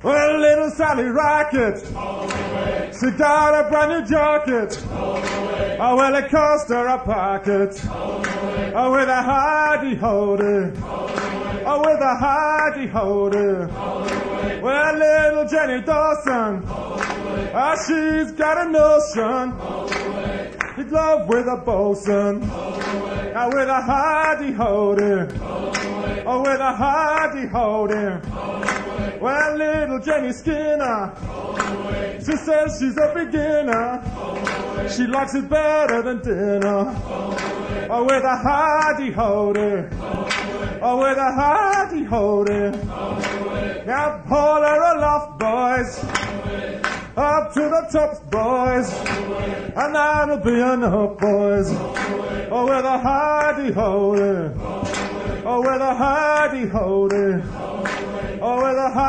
Well, little Sally Rocket, she got a brand new jacket. Oh, well, it cost her a pocket. Oh, with a hardy-holder. Oh, with a hardy-holder. Well, little Jenny Dawson, oh, she's got a notion. She's love with a bosun. Oh, with a hardy-holder. Oh, with a hardy-holder. Well, little Jenny Skinner, she says she's a beginner. She likes it better than dinner. Oh, with a hardy-holder. Oh, with a hardy-holder. Now pull her aloft, boys. Up to the tops, boys. And that'll be enough, boys. Oh, with a hardy-holder. Oh, with a hardy-holder. Oh, with a